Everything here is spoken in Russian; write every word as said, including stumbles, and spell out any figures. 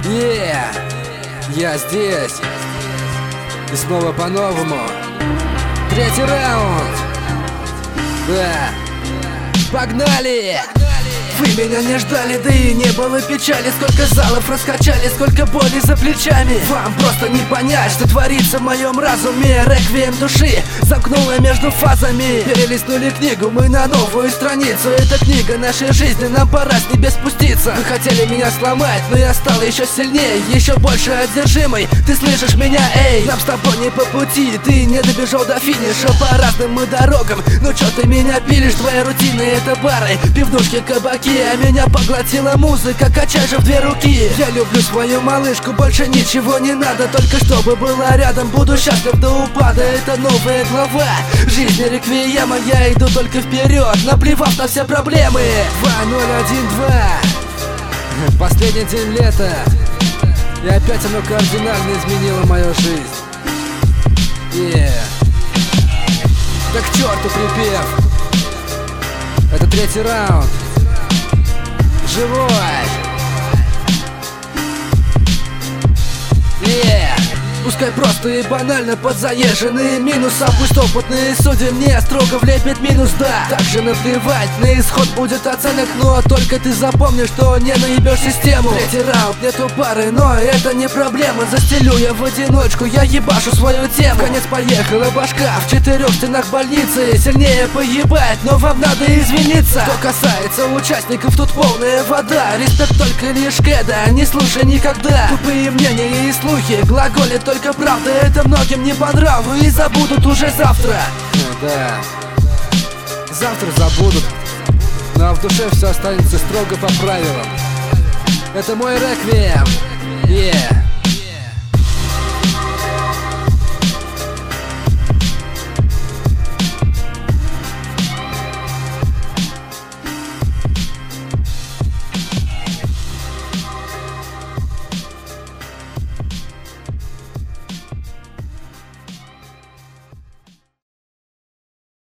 Yeah, я здесь. И снова по-новому. Третий раунд. Да. Погнали! Вы меня не ждали, да и не было печали. Сколько залов раскачали, сколько боли за плечами. Вам просто не понять, что творится в моем разуме. Реквием души замкнула между фазами. Перелистнули книгу, мы на новую страницу. Эта книга нашей жизни, нам пора с небес спуститься. Вы хотели меня сломать, но я стал еще сильнее, еще больше одержимый. Ты слышишь меня, эй? Нам с тобой не по пути, ты не добежал до финиша. По разным мы дорогам, ну чё ты меня пилишь? Твоя рутина — это бары, пивнушки, кабаки. А меня поглотила музыка, качай же в две руки. Я люблю свою малышку, больше ничего не надо, только чтобы была рядом, буду счастлив до упада. Это новая глава жизни реквиема, я иду только вперед, наплевав на все проблемы. Два ноль один два. Последний день лета, и опять оно кардинально изменило мою жизнь. Yeah. Да к черту припев. Это третий раунд. Живой! Yeah. Пускай просто и банально подзаезженные минусы, а пусть опытные судьи мне строго влепят минус, да. Также наплевать, на исход будет оценок, но только ты запомни, что не наебешь систему. Третий раунд, нету пары, но это не проблема. Застелю я в одиночку, я ебашу свою тему. Конец поехала башка в четырех стенах больницы. Сильнее поебать, но вам надо извиниться. Что касается участников, тут полная вода. Респект только лишь кеда, не слушай никогда тупые мнения и слухи, глаголит только Только правда, это многим не по нраву и забудут уже завтра. Да, завтра забудут, ну а в душе все останется строго по правилам. Это мой реквием. Yeah.